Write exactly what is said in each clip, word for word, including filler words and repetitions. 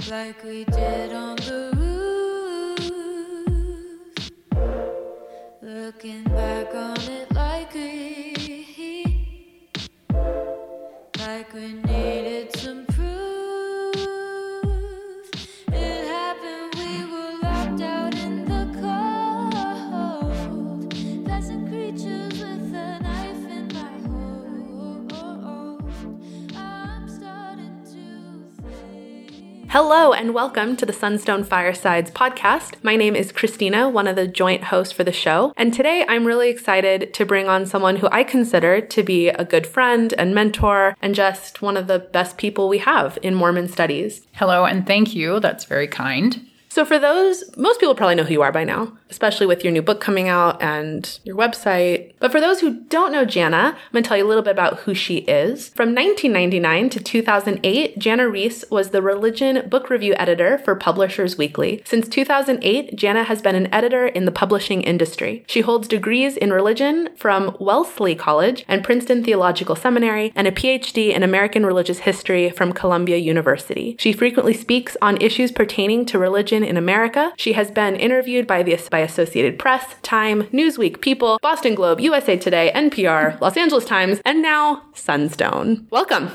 like we did on the roof, looking back on it like we, like we needed some proof. It happened, we were locked out in the cold, pleasant creatures with a knife in my hold. I'm starting to think. Hello and welcome to the Sunstone Firesides podcast. My name is Christina, one of the joint hosts for the show, and today I'm really excited to bring on someone who I consider to be a good friend and mentor and just one of the best people we have in Mormon studies. Hello, and thank you. That's very kind. So for those, most people probably know who you are by now, especially with your new book coming out and your website. But for those who don't know Jana, I'm going to tell you a little bit about who she is. From nineteen ninety-nine to two thousand eight, Jana Reese was the religion book review editor for Publishers Weekly. Since two thousand eight, Jana has been an editor in the publishing industry. She holds degrees in religion from Wellesley College and Princeton Theological Seminary and a P H D in American Religious History from Columbia University. She frequently speaks on issues pertaining to religion in America. She has been interviewed by the by Associated Press, Time, Newsweek, People, Boston Globe, U S A Today, N P R, Los Angeles Times, and now Sunstone. Welcome.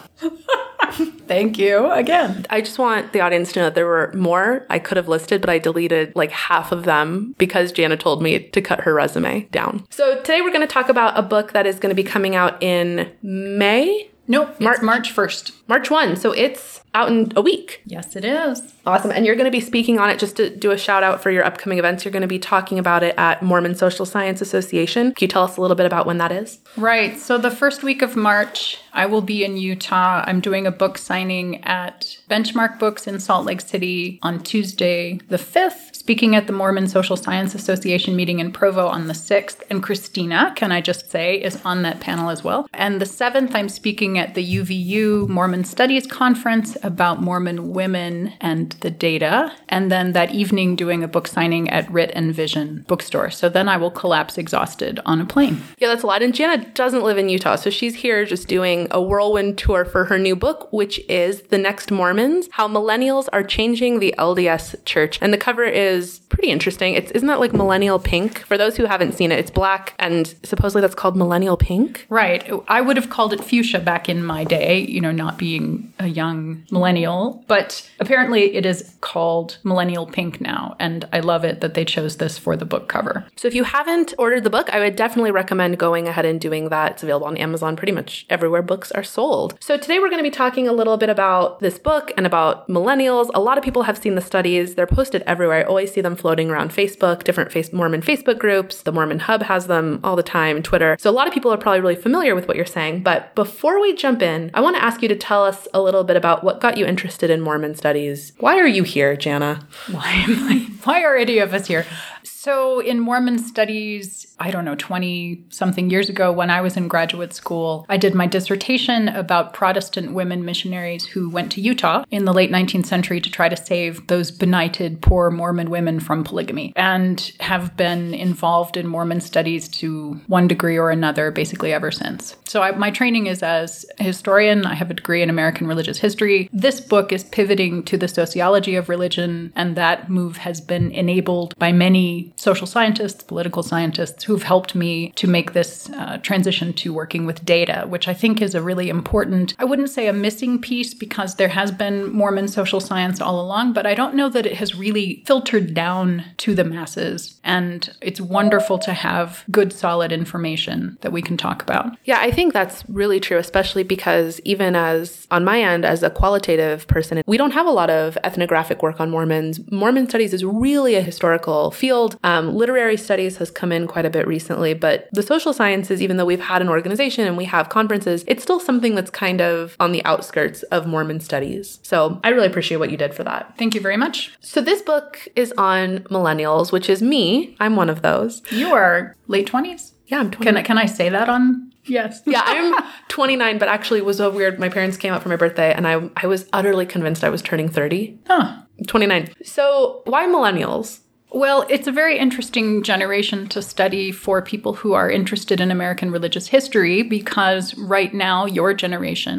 Thank you again. I just want the audience to know that there were more I could have listed, but I deleted like half of them because Jana told me to cut her resume down. So today we're going to talk about a book that is going to be coming out in May. Nope, March, it's March first. March first, so it's out in a week. Yes, it is. Awesome. And you're going to be speaking on it. Just to do a shout out for your upcoming events, you're going to be talking about it at Mormon Social Science Association. Can you tell us a little bit about when that is? Right. So the first week of March, I will be in Utah. I'm doing a book signing at Benchmark Books in Salt Lake City on Tuesday the fifth, speaking at the Mormon Social Science Association meeting in Provo on the sixth. And Christina, can I just say, is on that panel as well. And the seventh, I'm speaking at the U V U Mormon Studies Conference about Mormon women and the data. And then that evening doing a book signing at Writ and Vision bookstore. So then I will collapse exhausted on a plane. Yeah, that's a lot. And Jana doesn't live in Utah, so she's here just doing a whirlwind tour for her new book, which is The Next Mormons, How Millennials Are Changing the L D S Church. And the cover is pretty interesting. It's, isn't that like millennial pink? For those who haven't seen it, it's black, and supposedly that's called millennial pink? Right. I would have called it fuchsia back in my day, you know, not being a young millennial. But apparently it is called millennial pink now. And I love it that they chose this for the book cover. So if you haven't ordered the book, I would definitely recommend going ahead and doing that. It's available on Amazon pretty much everywhere books are sold. So today we're going to be talking a little bit about this book and about millennials. A lot of people have seen the studies. They're posted everywhere. I always see them floating around Facebook, different face- Mormon Facebook groups. The Mormon Hub has them all the time, Twitter. So a lot of people are probably really familiar with what you're saying. But before we jump in, I want to ask you to tell us a little bit about what got you interested in Mormon studies. Why are you here, Jana? Why am I? Why are any of us here? So in Mormon studies, I don't know, twenty something years ago when I was in graduate school, I did my dissertation about Protestant women missionaries who went to Utah in the late nineteenth century to try to save those benighted poor Mormon women from polygamy, and have been involved in Mormon studies to one degree or another basically ever since. So I, my training is as a historian. I have a degree in American religious history. This book is pivoting to the sociology of religion, and that move has been enabled by many social scientists, political scientists who've helped me to make this uh, transition to working with data, which I think is a really important, I wouldn't say a missing piece because there has been Mormon social science all along, but I don't know that it has really filtered down to the masses. And it's wonderful to have good, solid information that we can talk about. Yeah, I think that's really true, especially because even as on my end, as a qualitative person, we don't have a lot of ethnographic work on Mormons. Mormon studies is really a historical field. Um, literary studies has come in quite a bit recently, but the social sciences, even though we've had an organization and we have conferences, it's still something that's kind of on the outskirts of Mormon studies. So I really appreciate what you did for that. Thank you very much. So this book is on millennials, which is me. I'm one of those. You are late twenties? Yeah, I'm twenty. Can I, can I say that on? Yes. Yeah, I'm twenty-nine, but actually it was so weird. My parents came out for my birthday and I, I was utterly convinced I was turning thirty. Huh. twenty-nine. So why millennials? Well, it's a very interesting generation to study for people who are interested in American religious history because right now, your generation,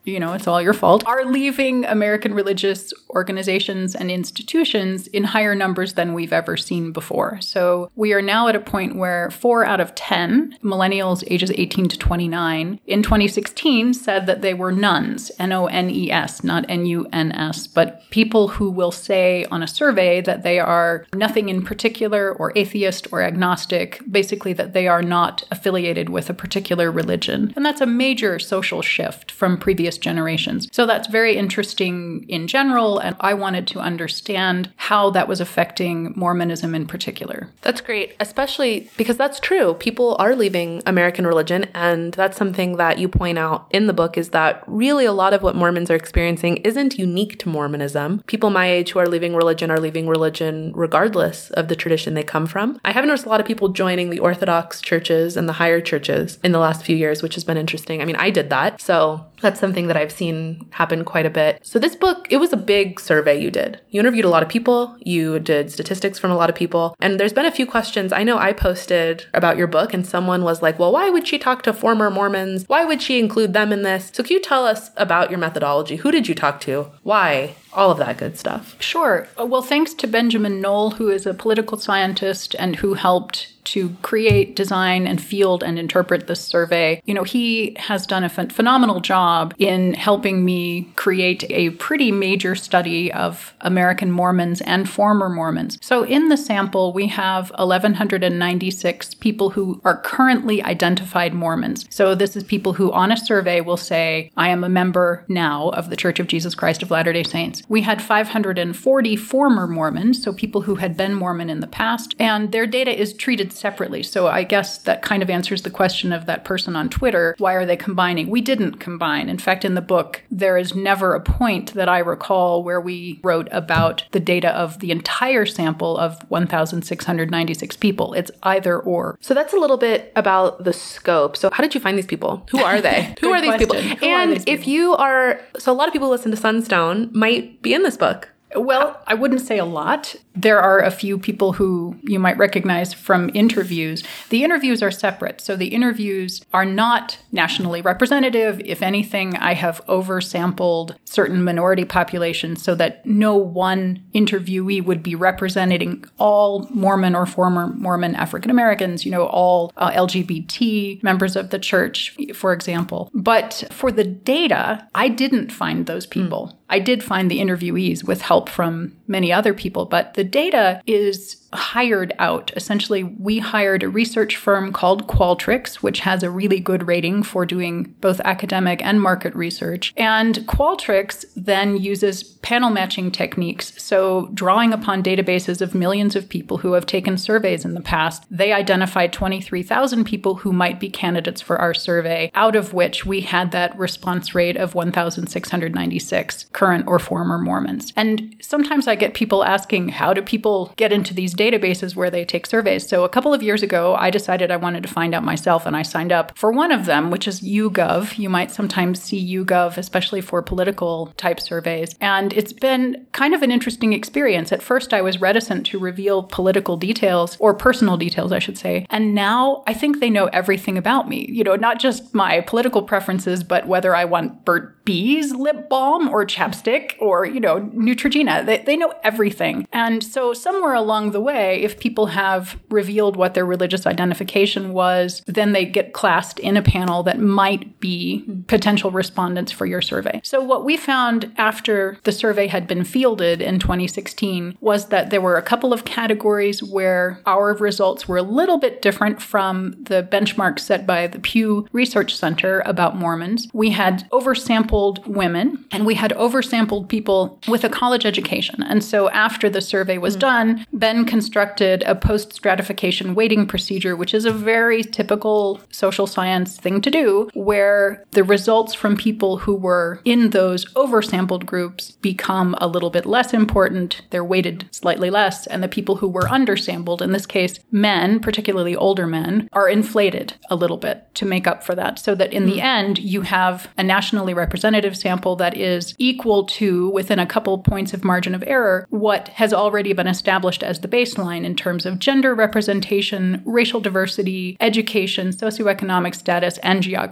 you know, it's all your fault, are leaving American religious organizations and institutions in higher numbers than we've ever seen before. So we are now at a point where four out of ten millennials ages eighteen to twenty-nine in twenty sixteen said that they were nuns, N O N E S, not N U N S, but people who will say on a survey that they are nothing in particular or atheist or agnostic, basically that they are not affiliated with a particular religion. And that's a major social shift from previous generations. So that's very interesting in general, and I wanted to understand how that was affecting Mormonism in particular. That's great, especially because that's true. People are leaving American religion, and that's something that you point out in the book, is that really a lot of what Mormons are experiencing isn't unique to Mormonism. People my age who are leaving religion are leaving religion regardless of the tradition they come from. I have noticed a lot of people joining the Orthodox churches and the higher churches in the last few years, which has been interesting. I mean, I did that, so that's something that I've seen happen quite a bit. So this book, it was a big survey you did. You interviewed a lot of people, you did statistics from a lot of people, and there's been a few questions. I know I posted about your book and someone was like, well, why would she talk to former Mormons? Why would she include them in this? So can you tell us about your methodology? Who did you talk to? Why? All of that good stuff. Sure. Well, thanks to Benjamin Knoll, who is a political scientist and who helped to create, design, and field and interpret this survey. You know, he has done a ph- phenomenal job in helping me create a pretty major study of American Mormons and former Mormons. So in the sample, we have one thousand one hundred ninety-six people who are currently identified Mormons. So this is people who on a survey will say, I am a member now of the Church of Jesus Christ of Latter-day Saints. We had five hundred forty former Mormons, so people who had been Mormon in the past, and their data is treated separately. So I guess that kind of answers the question of that person on Twitter, why are they combining? We didn't combine. In fact, in the book, there is never a point that I recall where we wrote about the data of the entire sample of one thousand six hundred ninety-six people. It's either or. So that's a little bit about the scope. So how did you find these people? Who are they? Who are these people? Who and are these if people? you are, so a lot of people who listen to Sunstone might be in this book. Well, I wouldn't say a lot. There are a few people who you might recognize from interviews. The interviews are separate. So the interviews are not nationally representative. If anything, I have oversampled certain minority populations so that no one interviewee would be representing all Mormon or former Mormon African Americans, you know, all uh, L G B T members of the church, for example. But for the data, I didn't find those people. Mm. I did find the interviewees with help from many other people, but the data is hired out. Essentially, we hired a research firm called Qualtrics, which has a really good rating for doing both academic and market research. And Qualtrics then uses panel matching techniques. So drawing upon databases of millions of people who have taken surveys in the past, they identified twenty-three thousand people who might be candidates for our survey, out of which we had that response rate of one thousand six hundred ninety-six current or former Mormons. And sometimes I get people asking, how do people get into these databases where they take surveys? So a couple of years ago, I decided I wanted to find out myself, and I signed up for one of them, which is YouGov. You might sometimes see YouGov, especially for political type surveys. And it's been kind of an interesting experience. At first, I was reticent to reveal political details, or personal details, I should say. And now I think they know everything about me. You know, not just my political preferences, but whether I want Burt B's lip balm or chapstick or, you know, Neutrogena. They, they know everything. And so somewhere along the way, if people have revealed what their religious identification was, then they get classed in a panel that might be potential respondents for your survey. So what we found after the survey had been fielded in twenty sixteen was that there were a couple of categories where our results were a little bit different from the benchmarks set by the Pew Research Center about Mormons. We had oversampled women, and we had oversampled people with a college education. And so after the survey was mm. done, Ben constructed a post-stratification weighting procedure, which is a very typical social science thing to do, where the results from people who were in those oversampled groups become a little bit less important. They're weighted slightly less. And the people who were undersampled, in this case, men, particularly older men, are inflated a little bit to make up for that. So that in mm. the end, you have a nationally representative sample that is equal to, within a couple points of margin of error, what has already been established as the baseline in terms of gender representation, racial diversity, education, socioeconomic status, and geography.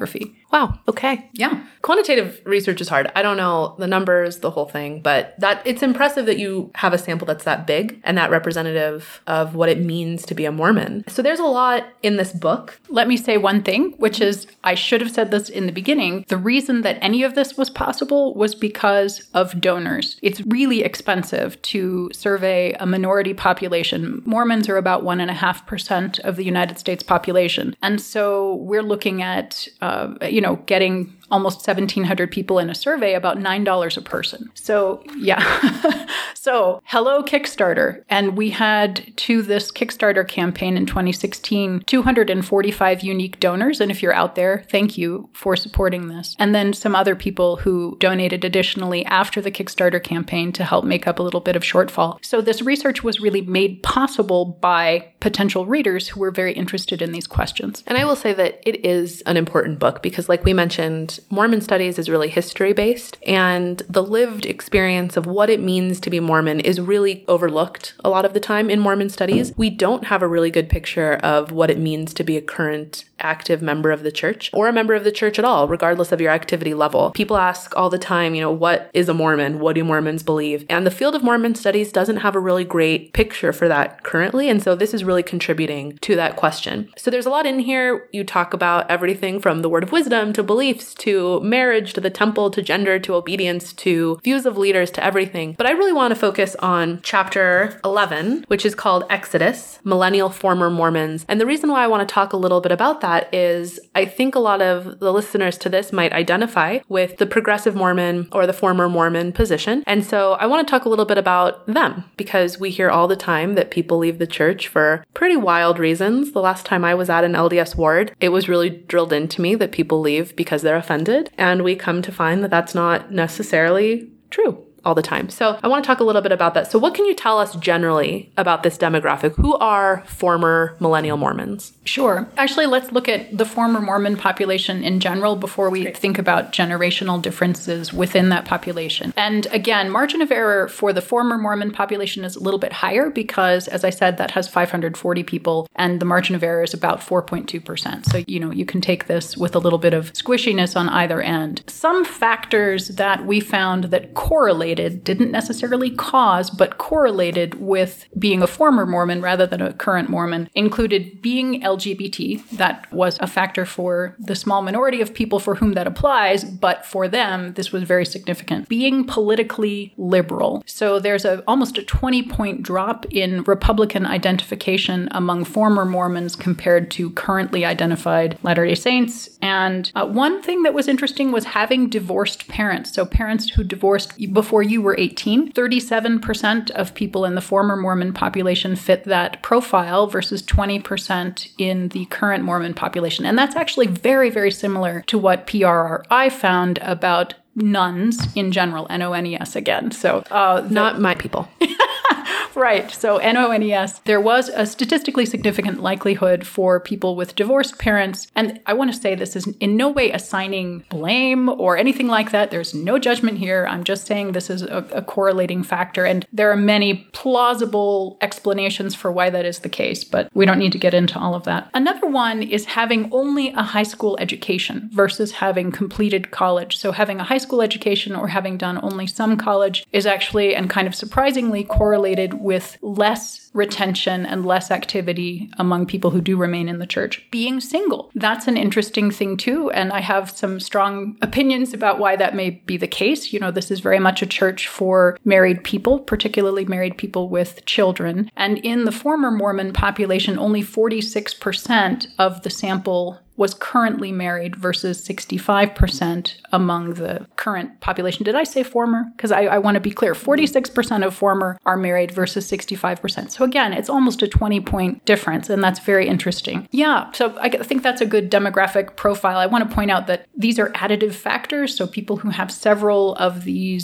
Wow. Okay. Yeah. Quantitative research is hard. I don't know the numbers, the whole thing, but that it's impressive that you have a sample that's that big and that representative of what it means to be a Mormon. So there's a lot in this book. Let me say one thing, which is I should have said this in the beginning. The reason that any of this was possible was because of donors. It's really expensive to survey a minority population. Mormons are about one and a half percent of the United States population. And so we're looking at, uh, you know, getting almost seventeen hundred people in a survey, about nine dollars a person. So yeah. So hello, Kickstarter. And we had to this Kickstarter campaign in twenty sixteen, two hundred forty-five unique donors. And if you're out there, thank you for supporting this. And then some other people who donated additionally after the Kickstarter campaign to help make up a little bit of shortfall. So this research was really made possible by potential readers who were very interested in these questions. And I will say that it is an important book because, like we mentioned, Mormon studies is really history-based, and the lived experience of what it means to be Mormon is really overlooked a lot of the time in Mormon studies. We don't have a really good picture of what it means to be a current active member of the church or a member of the church at all, regardless of your activity level. People ask all the time, you know, what is a Mormon? What do Mormons believe? And the field of Mormon studies doesn't have a really great picture for that currently, and so this is really contributing to that question. So there's a lot in here. You talk about everything from the word of wisdom to beliefs to to marriage, to the temple, to gender, to obedience, to views of leaders, to everything. But I really want to focus on chapter eleven, which is called Exodus, Millennial Former Mormons. And the reason why I want to talk a little bit about that is I think a lot of the listeners to this might identify with the progressive Mormon or the former Mormon position. And so I want to talk a little bit about them because we hear all the time that people leave the church for pretty wild reasons. The last time I was at an L D S ward, it was really drilled into me that people leave because they're offended. And we come to find that that's not necessarily true all the time. So I want to talk a little bit about that. So what can you tell us generally about this demographic? Who are former millennial Mormons? Sure. Actually, let's look at the former Mormon population in general before we think about generational differences within that population. And again, margin of error for the former Mormon population is a little bit higher because, as I said, that has five hundred forty people and the margin of error is about four point two percent. So, you know, you can take this with a little bit of squishiness on either end. Some factors that we found that correlated, didn't necessarily cause, but correlated with being a former Mormon rather than a current Mormon, included being L G B T. That was a factor for the small minority of people for whom that applies, but for them, this was very significant. Being politically liberal. So there's a almost a twenty-point drop in Republican identification among former Mormons compared to currently identified Latter-day Saints. And uh, one thing that was interesting was having divorced parents. So parents who divorced before you were eighteen. thirty-seven percent of people in the former Mormon population fit that profile versus twenty percent in the current Mormon population. And that's actually very, very similar to what P R R I found about nuns in general, N O N E S again. So uh, the- not my people. Right. So N O N E S, there was a statistically significant likelihood for people with divorced parents. And I want to say this is in no way assigning blame or anything like that. There's no judgment here. I'm just saying this is a, a correlating factor. And there are many plausible explanations for why that is the case, but we don't need to get into all of that. Another one is having only a high school education versus having completed college. So having a high school education or having done only some college is actually, and kind of surprisingly, correlated with less retention and less activity among people who do remain in the church. Being single, that's an interesting thing too. And I have some strong opinions about why that may be the case. You know, this is very much a church for married people, particularly married people with children. And in the former Mormon population, only forty-six percent of the sample was currently married versus sixty-five percent among the current population. Did I say former? Because I, I want to be clear. forty-six percent of former are married versus sixty-five percent. So again, it's almost a twenty-point difference, and that's very interesting. Yeah, so I think that's a good demographic profile. I want to point out that these are additive factors, so people who have several of these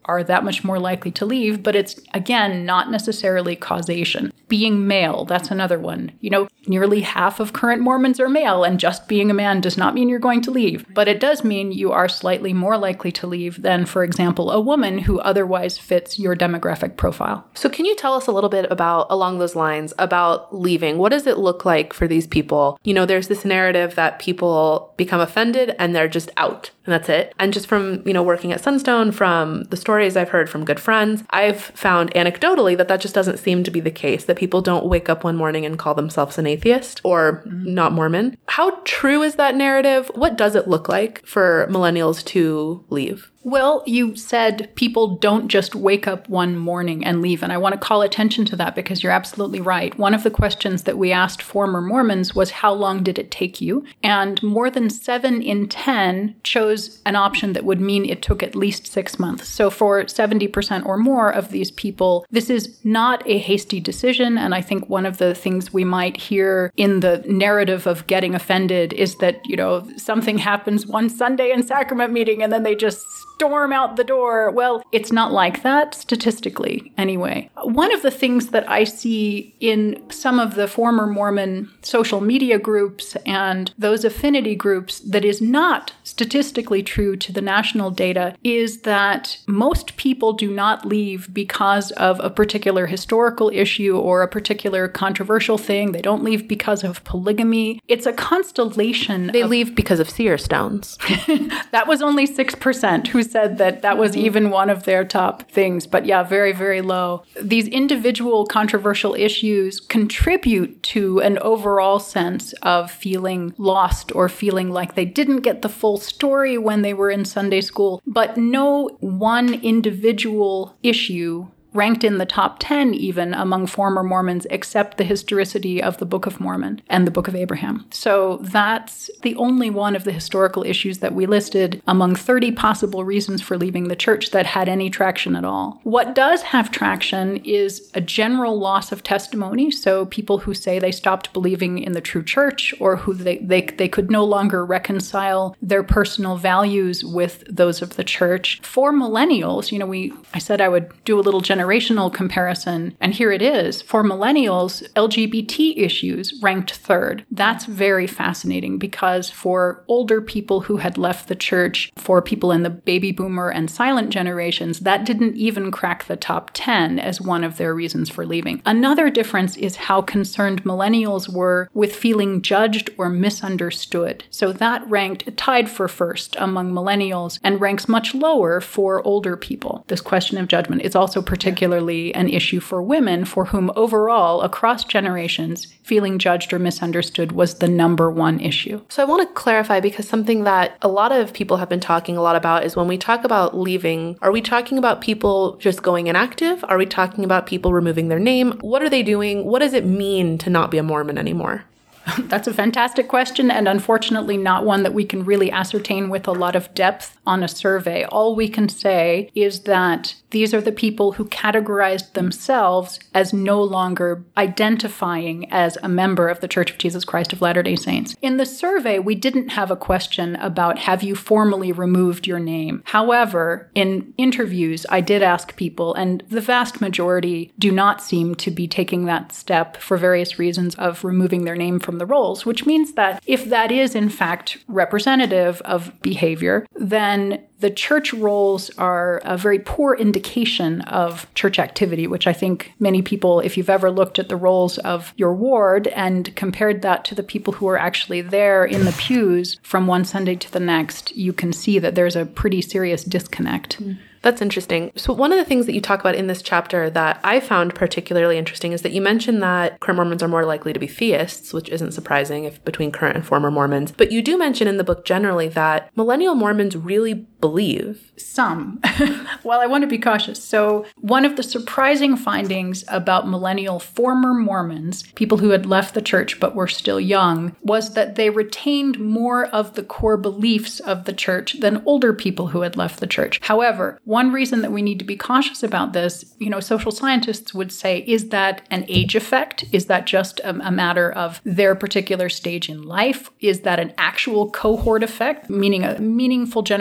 are that much more likely to leave, but it's, again, not necessarily causation. Being male, that's another one. You know, nearly half of current Mormons are male, and just being a man does not mean you're going to leave. But it does mean you are slightly more likely to leave than, for example, a woman who otherwise fits your demographic profile. So can you tell us a little bit about, along those lines, about leaving? What does it look like for these people? You know, there's this narrative that people become offended and they're just out, and that's it. And just from, you know, working at Sunstone, from the stories I've heard from good friends, I've found anecdotally that that just doesn't seem to be the case, that people don't wake up one morning and call themselves an atheist or mm-hmm. not Mormon. How true is that narrative? What does it look like for millennials to leave? Well, you said people don't just wake up one morning and leave, and I want to call attention to that because you're absolutely right. One of the questions that we asked former Mormons was, how long did it take you? And more than seven in ten chose an option that would mean it took at least six months. So for seventy percent or more of these people, this is not a hasty decision, and I think one of the things we might hear in the narrative of getting offended is that, you know, something happens one Sunday in sacrament meeting and then they just storm out the door. Well, it's not like that statistically anyway. One of the things that I see in some of the former Mormon social media groups and those affinity groups that is not statistically true to the national data is that most people do not leave because of a particular historical issue or a particular controversial thing. They don't leave because of polygamy. It's a constellation. They of- leave because of seer stones. That was only six percent who said that that was even one of their top things. But yeah, very, very low. These individual controversial issues contribute to an overall sense of feeling lost or feeling like they didn't get the full story when they were in Sunday school. But no one individual issue ranked in the top ten even among former Mormons, except the historicity of the Book of Mormon and the Book of Abraham. So that's the only one of the historical issues that we listed among thirty possible reasons for leaving the church that had any traction at all. What does have traction is a general loss of testimony. So people who say they stopped believing in the true church, or who they, they, they could no longer reconcile their personal values with those of the church. For millennials, you know, we I said I would do a little general generational comparison, and here it is. For millennials, L G B T issues ranked third. That's very fascinating because for older people who had left the church, for people in the baby boomer and silent generations, that didn't even crack the top ten as one of their reasons for leaving. Another difference is how concerned millennials were with feeling judged or misunderstood. So that ranked tied for first among millennials and ranks much lower for older people. This question of judgment is also particularly an issue for women, for whom overall, across generations, feeling judged or misunderstood was the number one issue. So I want to clarify, because something that a lot of people have been talking a lot about is when we talk about leaving, are we talking about people just going inactive? Are we talking about people removing their name? What are they doing? What does it mean to not be a Mormon anymore? That's a fantastic question, and unfortunately not one that we can really ascertain with a lot of depth on a survey. All we can say is that these are the people who categorized themselves as no longer identifying as a member of the Church of Jesus Christ of Latter-day Saints. In the survey, we didn't have a question about, have you formally removed your name? However, in interviews, I did ask people, and the vast majority do not seem to be taking that step for various reasons of removing their name from the rolls, which means that if that is in fact representative of behavior, then the church rolls are a very poor indication of church activity, which I think many people, if you've ever looked at the rolls of your ward and compared that to the people who are actually there in the pews from one Sunday to the next, you can see that there's a pretty serious disconnect. Mm. That's interesting. So one of the things that you talk about in this chapter that I found particularly interesting is that you mentioned that current Mormons are more likely to be theists, which isn't surprising if between current and former Mormons. But you do mention in the book generally that millennial Mormons really believe. Some. Well, I want to be cautious. So one of the surprising findings about millennial former Mormons, people who had left the church but were still young, was that they retained more of the core beliefs of the church than older people who had left the church. However, one reason that we need to be cautious about this, you know, social scientists would say, is that an age effect? Is that just a, a matter of their particular stage in life? Is that an actual cohort effect, meaning a meaningful generational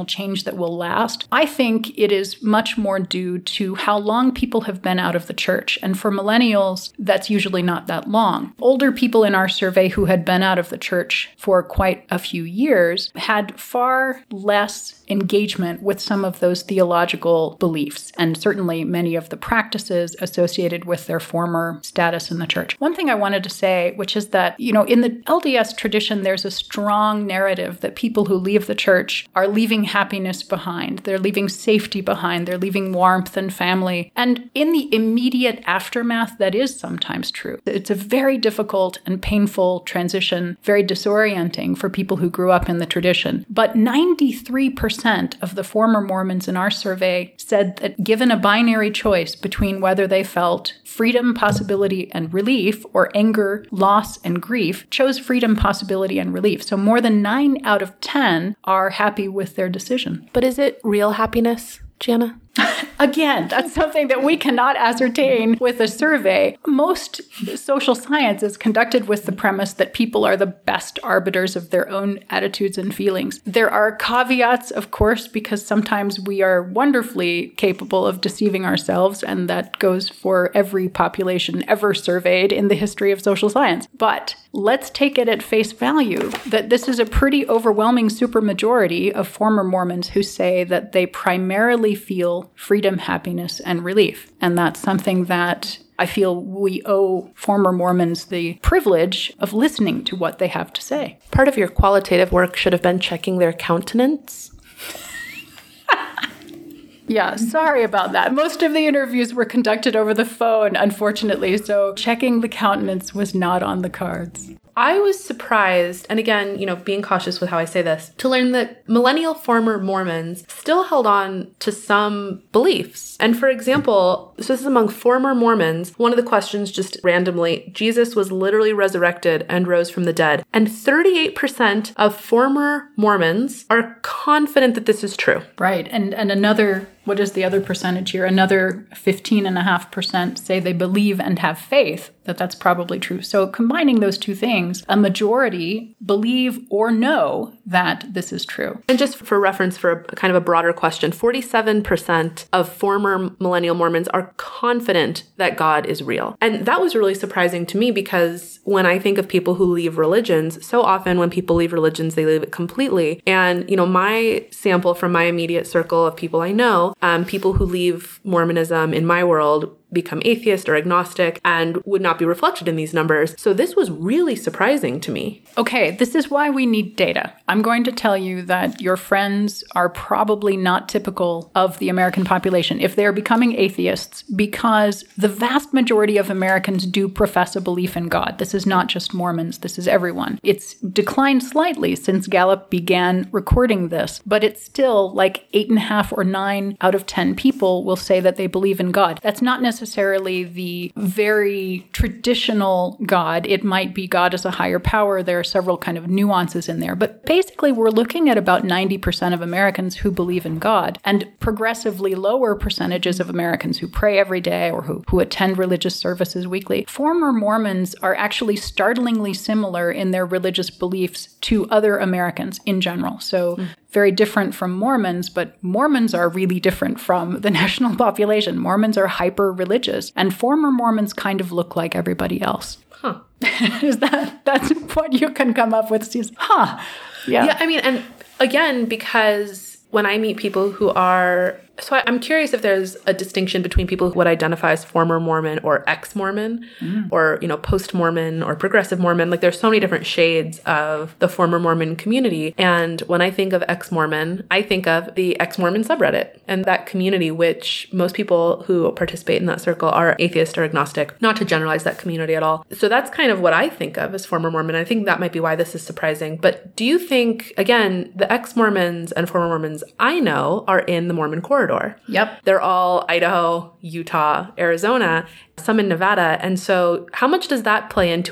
change that will last. I think it is much more due to how long people have been out of the church. And for millennials, that's usually not that long. Older people in our survey who had been out of the church for quite a few years had far less engagement with some of those theological beliefs, and certainly many of the practices associated with their former status in the church. One thing I wanted to say, which is that, you know, in the L D S tradition, there's a strong narrative that people who leave the church are leaving happiness behind. They're leaving safety behind. They're leaving warmth and family. And in the immediate aftermath, that is sometimes true. It's a very difficult and painful transition, very disorienting for people who grew up in the tradition. But ninety-three percent of the former Mormons in our survey said that given a binary choice between whether they felt freedom, possibility, and relief, or anger, loss, and grief, chose freedom, possibility, and relief. So more than nine out of ten are happy with their decision. But is it real happiness, Jana? Again, that's something that we cannot ascertain with a survey. Most social science is conducted with the premise that people are the best arbiters of their own attitudes and feelings. There are caveats, of course, because sometimes we are wonderfully capable of deceiving ourselves, and that goes for every population ever surveyed in the history of social science. But let's take it at face value that this is a pretty overwhelming supermajority of former Mormons who say that they primarily feel freedom, happiness, and relief. And that's something that I feel we owe former Mormons the privilege of listening to what they have to say. Part of your qualitative work should have been checking their countenance. Yeah, sorry about that. Most of the interviews were conducted over the phone, unfortunately, so checking the countenance was not on the cards. I was surprised, and again, you know, being cautious with how I say this, to learn that millennial former Mormons still held on to some beliefs. And for example, so this is among former Mormons, one of the questions just randomly, Jesus was literally resurrected and rose from the dead. And thirty-eight percent of former Mormons are confident that this is true. Right. And and another, what is the other percentage here? Another fifteen point five percent say they believe and have faith that that's probably true. So combining those two things, a majority believe or know that this is true. And just for reference, for a kind of a broader question, forty-seven percent of former millennial Mormons are confident that God is real. And that was really surprising to me because when I think of people who leave religions, so often when people leave religions, they leave it completely. And, you know, my sample from my immediate circle of people I know, um, people who leave Mormonism in my world become atheist or agnostic and would not be reflected in these numbers. So this was really surprising to me. Okay, this is why we need data. I'm going to tell you that your friends are probably not typical of the American population if they're becoming atheists, because the vast majority of Americans do profess a belief in God. This is not just Mormons, this is everyone. It's declined slightly since Gallup began recording this, but it's still like eight and a half or nine out of ten people will say that they believe in God. That's not necessarily necessarily the very traditional God. It might be God as a higher power. There are several kind of nuances in there. But basically, we're looking at about ninety percent of Americans who believe in God, and progressively lower percentages of Americans who pray every day or who, who attend religious services weekly. Former Mormons are actually startlingly similar in their religious beliefs to other Americans in general. So mm. very different from Mormons, but Mormons are really different from the national population. Mormons are hyper-religious, and former Mormons kind of look like everybody else. Huh. Is that, that's what you can come up with? Is, huh. Yeah. Yeah, I mean, and again, because when I meet people who are... So I'm curious if there's a distinction between people who would identify as former Mormon or ex-Mormon mm. or, you know, post-Mormon or progressive Mormon. Like there's so many different shades of the former Mormon community. And when I think of ex-Mormon, I think of the ex-Mormon subreddit and that community, which most people who participate in that circle are atheist or agnostic, not to generalize that community at all. So that's kind of what I think of as former Mormon. I think that might be why this is surprising. But do you think, again, the ex-Mormons and former Mormons I know are in the Mormon corridor? Yep. They're all Idaho, Utah, Arizona, some in Nevada. And so how much does that play into it? Are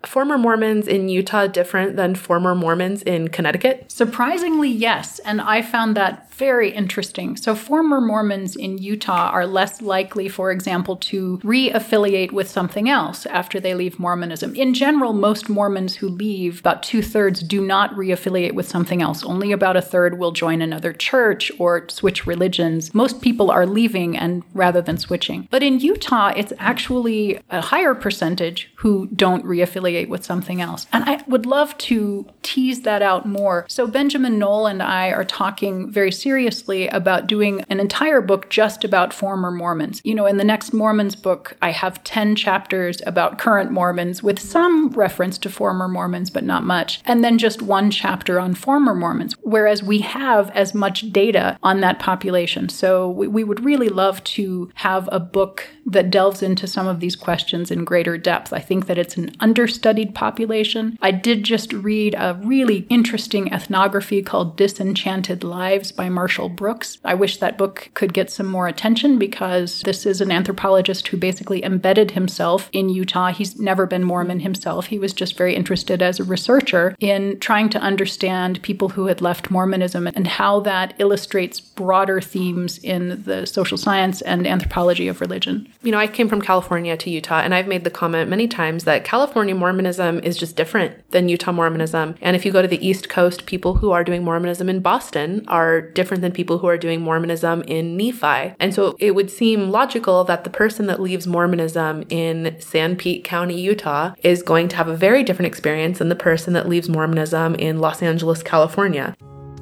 former Mormons in Utah different than former Mormons in Connecticut? Surprisingly, yes. And I found that very interesting. So former Mormons in Utah are less likely, for example, to re-affiliate with something else after they leave Mormonism. In general, most Mormons who leave, about two-thirds, do not re-affiliate with something else. Only about a third will join another church or switch religions. Most people are leaving and rather than switching. But in Utah, it's actually a higher percentage who don't re-affiliate with something else. And I would love to tease that out more. So Benjamin Knoll and I are talking very seriously seriously about doing an entire book just about former Mormons. You know, in the next Mormons book, I have ten chapters about current Mormons with some reference to former Mormons, but not much. And then just one chapter on former Mormons, whereas we have as much data on that population. So we, we would really love to have a book that delves into some of these questions in greater depth. I think that it's an understudied population. I did just read a really interesting ethnography called Disenchanted Lives by Marshall Brooks. I wish that book could get some more attention because this is an anthropologist who basically embedded himself in Utah. He's never been Mormon himself. He was just very interested as a researcher in trying to understand people who had left Mormonism and how that illustrates broader themes in the social science and anthropology of religion. You know, I came from California to Utah, and I've made the comment many times that California Mormonism is just different than Utah Mormonism. And if you go to the East Coast, people who are doing Mormonism in Boston are different than people who are doing Mormonism in Nephi. And so it would seem logical that the person that leaves Mormonism in Sanpete County, Utah, is going to have a very different experience than the person that leaves Mormonism in Los Angeles, California.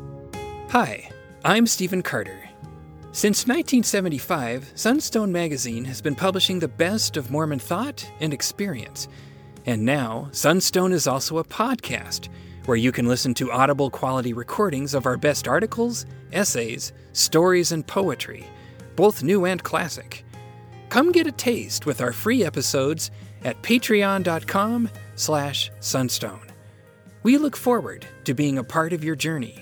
Hi, I'm Stephen Carter. Since nineteen seventy-five, Sunstone Magazine has been publishing the best of Mormon thought and experience. And now, Sunstone is also a podcast, where you can listen to audible quality recordings of our best articles, essays, stories, and poetry, both new and classic. Come get a taste with our free episodes at patreon.com slash sunstone. We look forward to being a part of your journey.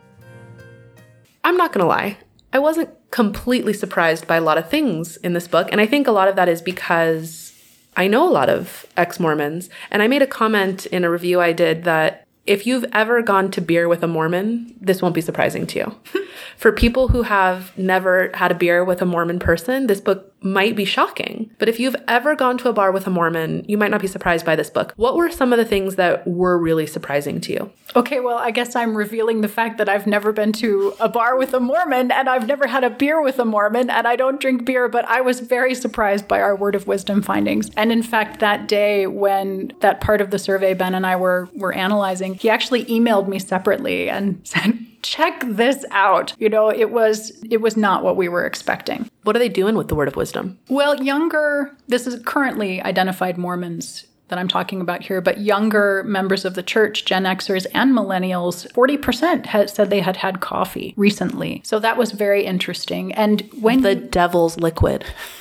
I'm not going to lie. I wasn't completely surprised by a lot of things in this book, and I think a lot of that is because I know a lot of ex-Mormons, and I made a comment in a review I did that if you've ever gone to beer with a Mormon, this won't be surprising to you. For people who have never had a beer with a Mormon person, this book might be shocking. But if you've ever gone to a bar with a Mormon, you might not be surprised by this book. What were some of the things that were really surprising to you? Okay, well, I guess I'm revealing the fact that I've never been to a bar with a Mormon, and I've never had a beer with a Mormon, and I don't drink beer, but I was very surprised by our Word of Wisdom findings. And in fact, that day when that part of the survey Ben and I were, were analyzing, he actually emailed me separately and said, check this out. You know, it was it was not what we were expecting. What are they doing with the Word of Wisdom? Well, younger, this is currently identified Mormons that I'm talking about here, but younger members of the church, Gen Xers and millennials, forty percent had said they had had coffee recently. So that was very interesting. And when the devil's liquid.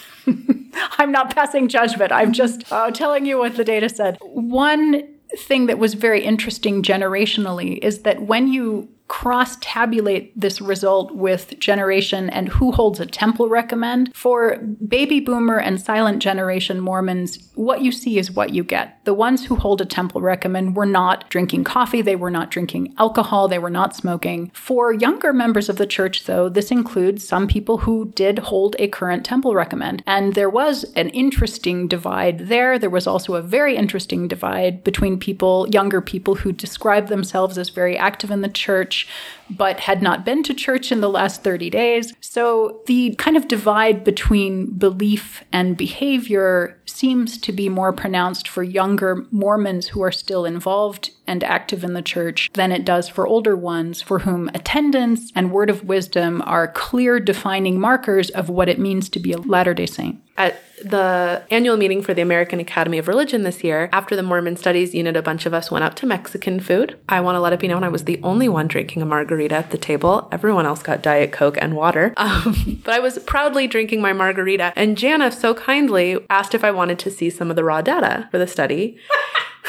I'm not passing judgment. I'm just uh, telling you what the data said. One thing that was very interesting generationally is that when you cross-tabulate this result with generation and who holds a temple recommend, for baby boomer and silent generation Mormons, what you see is what you get. The ones who hold a temple recommend were not drinking coffee, they were not drinking alcohol, they were not smoking. For younger members of the church, though, this includes some people who did hold a current temple recommend. And there was an interesting divide there. There was also a very interesting divide between people, younger people who describe themselves as very active in the church, but had not been to church in the last thirty days. So the kind of divide between belief and behavior seems to be more pronounced for younger Mormons who are still involved and active in the church than it does for older ones for whom attendance and Word of Wisdom are clear defining markers of what it means to be a Latter-day Saint. At the annual meeting for the American Academy of Religion this year, after the Mormon Studies unit, a bunch of us went out to Mexican food. I want to let it be known I was the only one drinking a margarita at the table. Everyone else got Diet Coke and water. Um, but I was proudly drinking my margarita, and Jana so kindly asked if I wanted to see some of the raw data for the study.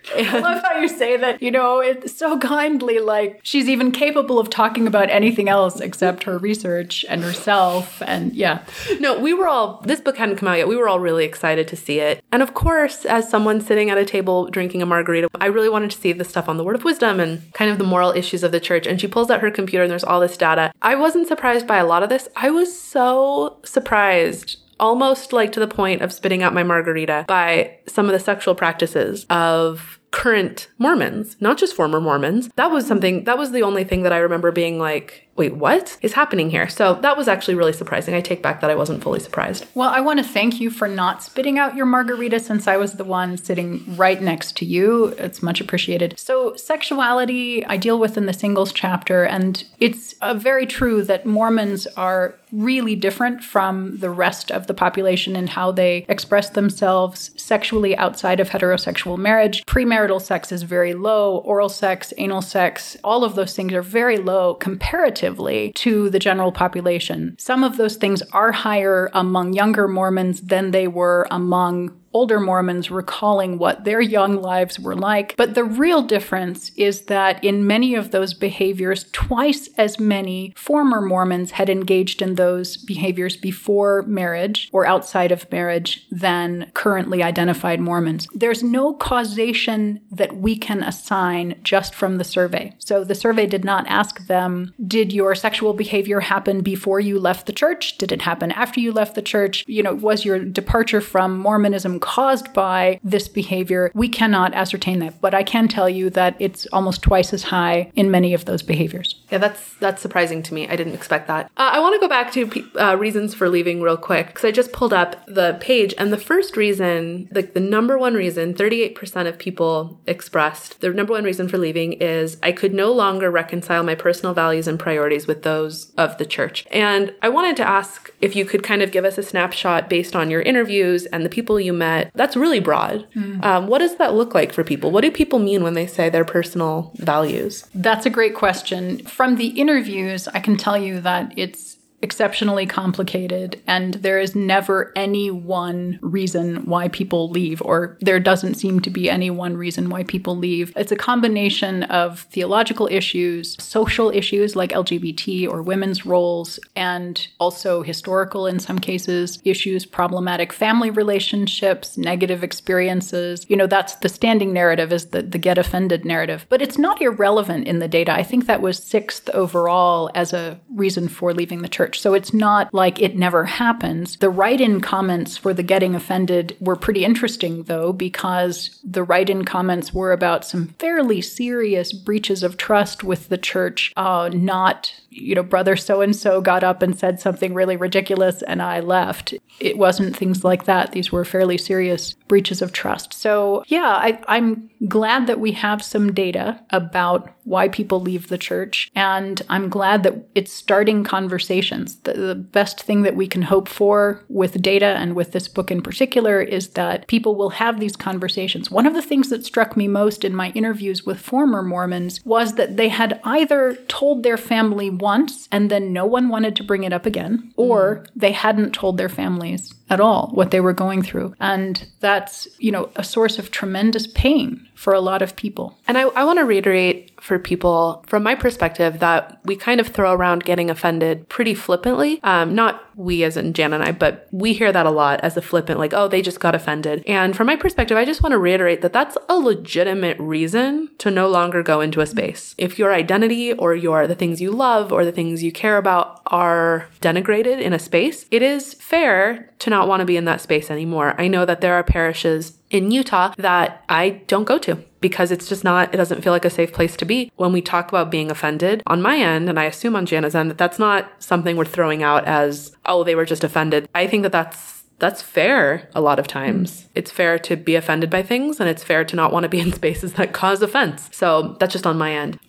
I love how you say that, you know, it's so kindly, like she's even capable of talking about anything else except her research and herself. And yeah. No, we were all, this book hadn't come out yet. We were all really excited to see it. And of course, as someone sitting at a table drinking a margarita, I really wanted to see the stuff on the Word of Wisdom and kind of the moral issues of the church. And she pulls out her computer and there's all this data. I wasn't surprised by a lot of this. I was so surprised, almost like to the point of spitting out my margarita, by some of the sexual practices of current Mormons, not just former Mormons. That was something, that was the only thing that I remember being like, wait, what is happening here? So that was actually really surprising. I take back that I wasn't fully surprised. Well, I want to thank you for not spitting out your margarita since I was the one sitting right next to you. It's much appreciated. So sexuality, I deal with in the singles chapter, and it's uh, very true that Mormons are really different from the rest of the population in how they express themselves sexually outside of heterosexual marriage. Premarital sex is very low. Oral sex, anal sex, all of those things are very low comparatively to the general population. Some of those things are higher among younger Mormons than they were among older Mormons, recalling what their young lives were like. But the real difference is that in many of those behaviors, twice as many former Mormons had engaged in those behaviors before marriage or outside of marriage than currently identified Mormons. There's no causation that we can assign just from the survey. So the survey did not ask them, did your sexual behavior happen before you left the church? Did it happen after you left the church? You know, was your departure from Mormonism caused by this behavior? We cannot ascertain that, but I can tell you that it's almost twice as high in many of those behaviors. Yeah, that's that's surprising to me. I didn't expect that. Uh, I want to go back to uh, reasons for leaving real quick, because I just pulled up the page, and the first reason, like the number one reason, thirty-eight percent of people expressed, the number one reason for leaving is, I could no longer reconcile my personal values and priorities with those of the church. And I wanted to ask if you could kind of give us a snapshot based on your interviews and the people you met. That's really broad. Mm. Um, what does that look like for people? What do people mean when they say their personal values? That's a great question. From the interviews, I can tell you that it's exceptionally complicated, and there is never any one reason why people leave, or there doesn't seem to be any one reason why people leave. It's a combination of theological issues, social issues like L G B T or women's roles, and also historical, in some cases, issues, problematic family relationships, negative experiences. You know, that's the standing narrative, is the, the get offended narrative. But it's not irrelevant in the data. I think that was sixth overall as a reason for leaving the church. So it's not like it never happens. The write-in comments for the getting offended were pretty interesting, though, because the write-in comments were about some fairly serious breaches of trust with the church, uh, not, you know, brother so-and-so got up and said something really ridiculous and I left. It wasn't things like that. These were fairly serious breaches of trust. So yeah, I, I'm glad that we have some data about why people leave the church, and I'm glad that it's starting conversations. The, the best thing that we can hope for with data, and with this book in particular, is that people will have these conversations. One of the things that struck me most in my interviews with former Mormons was that they had either told their family once and then no one wanted to bring it up again, or mm. they hadn't told their families at all what they were going through. And that's, you know, a source of tremendous pain for a lot of people. And I, I want to reiterate for people, from my perspective, that we kind of throw around getting offended pretty flippantly. Um, not we as in Jan and I, but we hear that a lot as a flippant, like, oh, they just got offended. And from my perspective, I just want to reiterate that that's a legitimate reason to no longer go into a space. If your identity or your the things you love or the things you care about are denigrated in a space, it is fair to not want to be in that space anymore. I know that there are parishes in Utah that I don't go to because it's just not, it doesn't feel like a safe place to be. When we talk about being offended on my end, and I assume on Jana's end, that that's not something we're throwing out as, oh, they were just offended. I think that that's That's fair a lot of times. Mm. It's fair to be offended by things, and it's fair to not want to be in spaces that cause offense. So that's just on my end.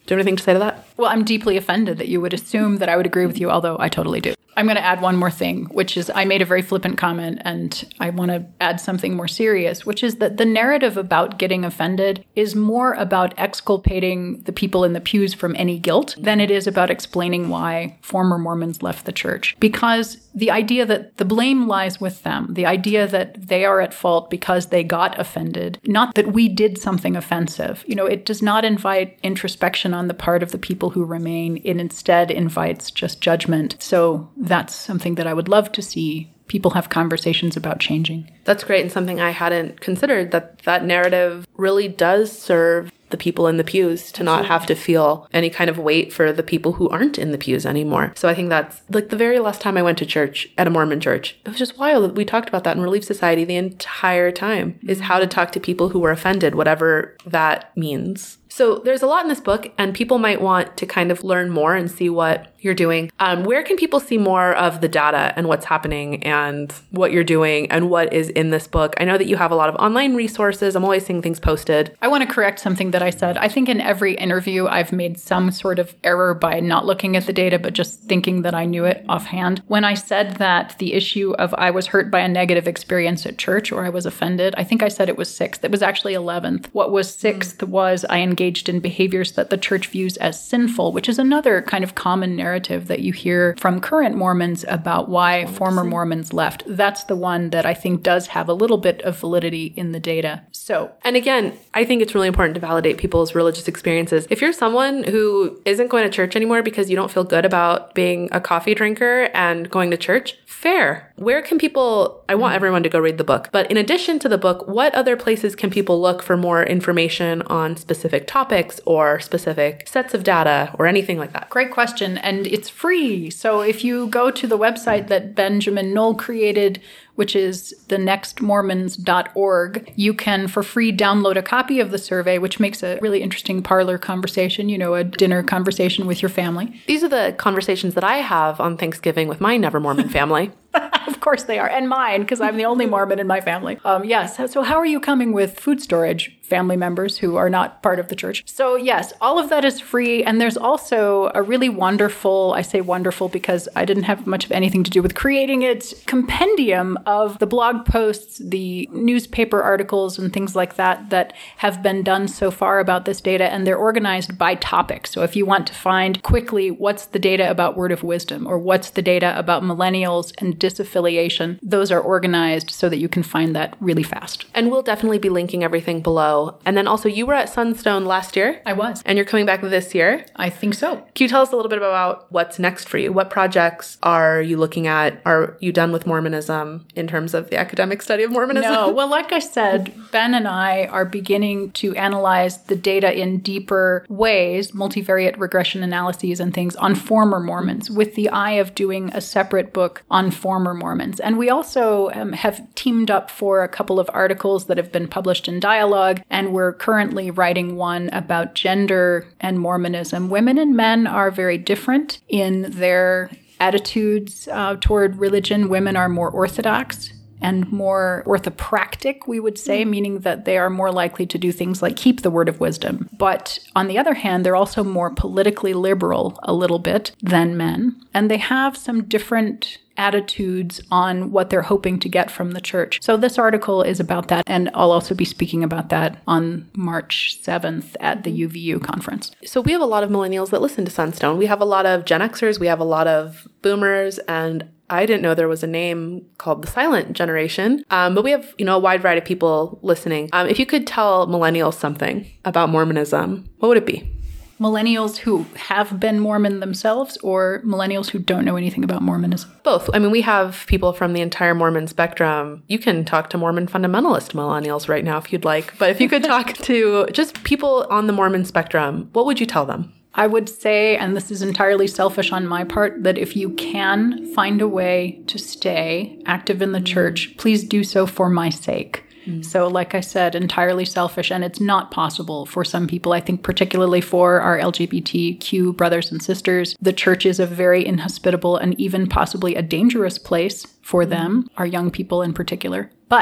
Do you have anything to say to that? Well, I'm deeply offended that you would assume that I would agree with you, although I totally do. I'm going to add one more thing, which is I made a very flippant comment, and I want to add something more serious, which is that the narrative about getting offended is more about exculpating the people in the pews from any guilt than it is about explaining why former Mormons left the church. Because the idea that the blame lies with them, the idea that they are at fault because they got offended, not that we did something offensive, you know, it does not invite introspection on the part of the people who remain. It instead invites just judgment. So that's something that I would love to see people have conversations about changing. That's great, and something I hadn't considered, that that narrative really does serve the people in the pews to not have to feel any kind of weight for the people who aren't in the pews anymore. So I think that's like the very last time I went to church at a Mormon church. It was just wild. We talked about that in Relief Society the entire time, is how to talk to people who were offended, whatever that means. So there's a lot in this book, and people might want to kind of learn more and see what you're doing. Um, where can people see more of the data and what's happening and what you're doing and what is in this book? I know that you have a lot of online resources. I'm always seeing things posted. I want to correct something that I said. I think in every interview, I've made some sort of error by not looking at the data, but just thinking that I knew it offhand. When I said that the issue of I was hurt by a negative experience at church or I was offended, I think I said it was sixth. It was actually eleventh. What was sixth was I engaged in behaviors that the church views as sinful, which is another kind of common narrative that you hear from current Mormons about why former Mormons left. That's the one that I think does have a little bit of validity in the data. So, and again, I think it's really important to validate people's religious experiences. If you're someone who isn't going to church anymore because you don't feel good about being a coffee drinker and going to church, fair. Where can people, I want everyone to go read the book, but in addition to the book, what other places can people look for more information on specific topics or specific sets of data or anything like that? Great question. And it's free. So if you go to the website that Benjamin Knoll created, which is the next mormons dot org, you can for free download a copy of the survey, which makes a really interesting parlor conversation, you know, a dinner conversation with your family. These are the conversations that I have on Thanksgiving with my Never Mormon family. Of course they are. And mine, because I'm the only Mormon in my family. Um, yes. So how are you coming with food storage, family members who are not part of the church? So yes, all of that is free. And there's also a really wonderful, I say wonderful because I didn't have much of anything to do with creating it, compendium of the blog posts, the newspaper articles and things like that that have been done so far about this data. And they're organized by topic. So if you want to find quickly what's the data about Word of Wisdom or what's the data about millennials and disaffiliation, those are organized so that you can find that really fast. And we'll definitely be linking everything below. And then also, you were at Sunstone last year. I was. And you're coming back this year. I think so. Can you tell us a little bit about what's next for you? What projects are you looking at? Are you done with Mormonism in terms of the academic study of Mormonism? No. Well, like I said, Ben and I are beginning to analyze the data in deeper ways, multivariate regression analyses and things on former Mormons, with the eye of doing a separate book on former Mormons. And we also um, have teamed up for a couple of articles that have been published in Dialogue, and we're currently writing one about gender and Mormonism. Women and men are very different in their attitudes uh, toward religion. Women are more orthodox and more orthopractic, we would say, meaning that they are more likely to do things like keep the Word of Wisdom. But on the other hand, they're also more politically liberal a little bit than men. And they have some different attitudes on what they're hoping to get from the church. So this article is about that, and I'll also be speaking about that on March seventh at the U V U conference. So we have a lot of millennials that listen to Sunstone. We have a lot of Gen Xers. We have a lot of boomers, and I didn't know there was a name called the silent generation. Um, but we have, you know, a wide variety of people listening. Um, if you could tell millennials something about Mormonism, what would it be? Millennials who have been Mormon themselves, or millennials who don't know anything about Mormonism? Both. I mean, we have people from the entire Mormon spectrum. You can talk to Mormon fundamentalist millennials right now if you'd like. But if you could talk to just people on the Mormon spectrum, what would you tell them? I would say, and this is entirely selfish on my part, that if you can find a way to stay active in the church, please do so for my sake. So like I said, entirely selfish, and it's not possible for some people. I think particularly for our L G B T Q brothers and sisters, the church is a very inhospitable and even possibly a dangerous place for them, our young people in particular. But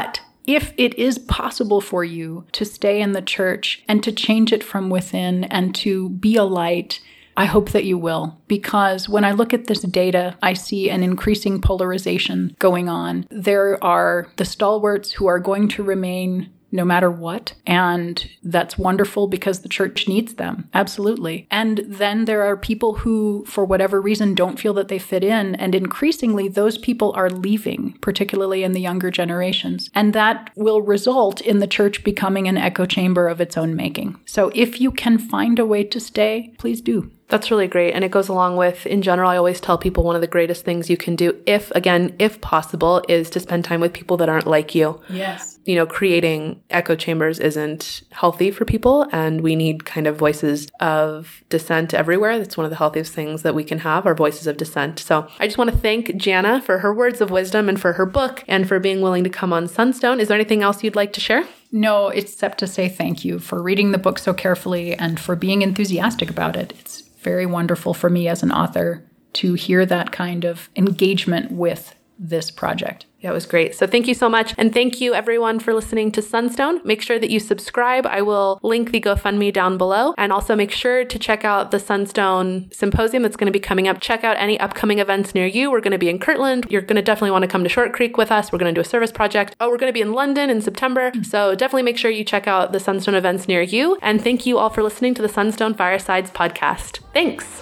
if it is possible for you to stay in the church and to change it from within and to be a light, I hope that you will, because when I look at this data, I see an increasing polarization going on. There are the stalwarts who are going to remain no matter what. And that's wonderful because the church needs them. Absolutely. And then there are people who, for whatever reason, don't feel that they fit in. And increasingly, those people are leaving, particularly in the younger generations. And that will result in the church becoming an echo chamber of its own making. So if you can find a way to stay, please do. That's really great. And it goes along with, in general, I always tell people one of the greatest things you can do, if, again, if possible, is to spend time with people that aren't like you. Yes. You know, creating echo chambers isn't healthy for people, and we need kind of voices of dissent everywhere. That's one of the healthiest things that we can have, are voices of dissent. So I just want to thank Jana for her words of wisdom and for her book and for being willing to come on Sunstone. Is there anything else you'd like to share? No, except to say thank you for reading the book so carefully and for being enthusiastic about it. It's very wonderful for me as an author to hear that kind of engagement with this project. Yeah, it was great. So thank you so much. And thank you everyone for listening to Sunstone. Make sure that you subscribe. I will link the GoFundMe down below. And also make sure to check out the Sunstone Symposium that's going to be coming up. Check out any upcoming events near you. We're going to be in Kirtland. You're going to definitely want to come to Short Creek with us. We're going to do a service project. Oh, we're going to be in London in September. So definitely make sure you check out the Sunstone events near you. And thank you all for listening to the Sunstone Firesides podcast. Thanks.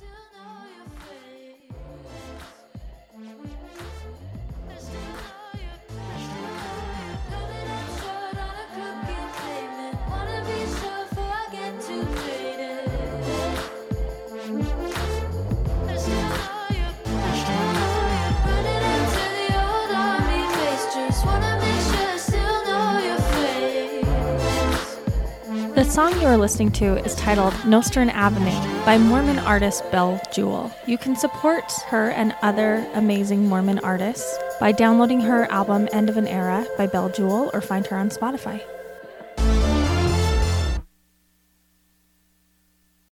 The song you are listening to is titled Nostrand Avenue by Mormon artist Belle Jewel. You can support her and other amazing Mormon artists by downloading her album End of an Era by Belle Jewel or find her on Spotify.